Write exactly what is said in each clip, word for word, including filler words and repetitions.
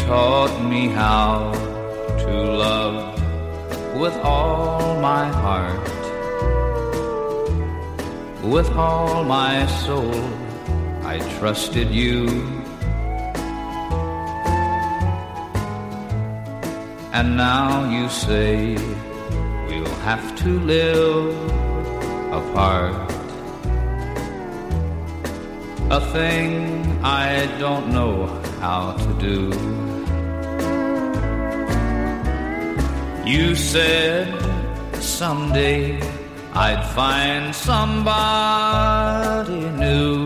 taught me how to love with all my heart, with all my soul. I trusted you, and now you say we'll have to live apart. A thing I don't know how to do. You said someday I'd find somebody new,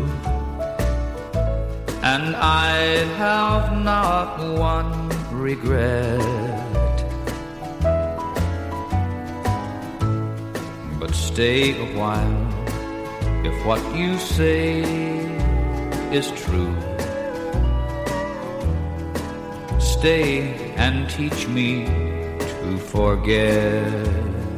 and I'd have not one regret. But stay a while, if what you say is true. Stay and teach me to forget.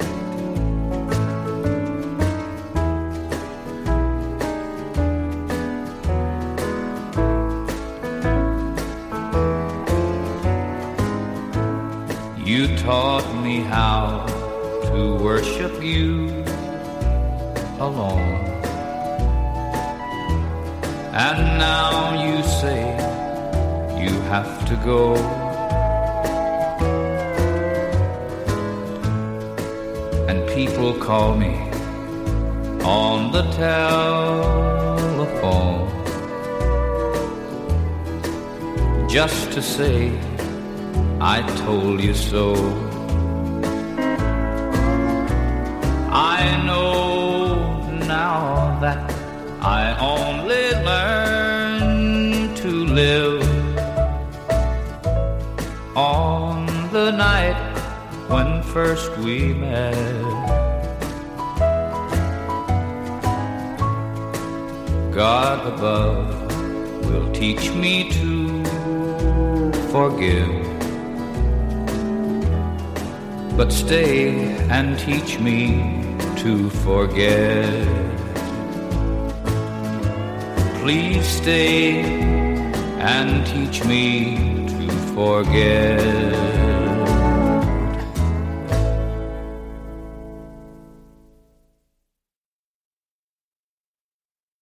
You taught me how to worship you alone, and now you say you have to go. And people call me on the telephone just to say I told you so. I know now that I only learned to live on the night when first we met. God above will teach me to forgive, but stay and teach me to forget. Please stay and teach me to forget.